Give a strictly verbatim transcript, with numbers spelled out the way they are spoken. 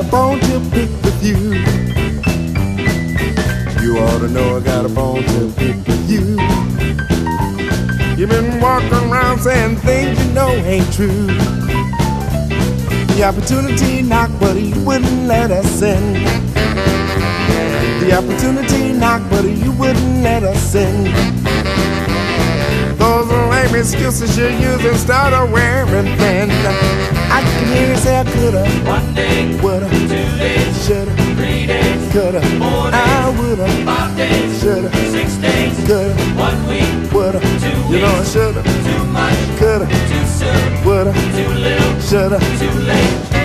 bone to pick with you. You ought to know I got a bone to pick with you. You've been walking around saying things you know ain't true. The opportunity knocked, but he wouldn't let us in. The opportunity knocked, but you wouldn't let us in. Those lame excuses you're using started wearing thin. I can hear you say I coulda, One day, woulda, two days, shoulda, three days, coulda, four days, I woulda, five days, shoulda, six days, coulda, one week, woulda, two you know I weeks, shoulda, too much, coulda, too soon, woulda, too little, shoulda. too late.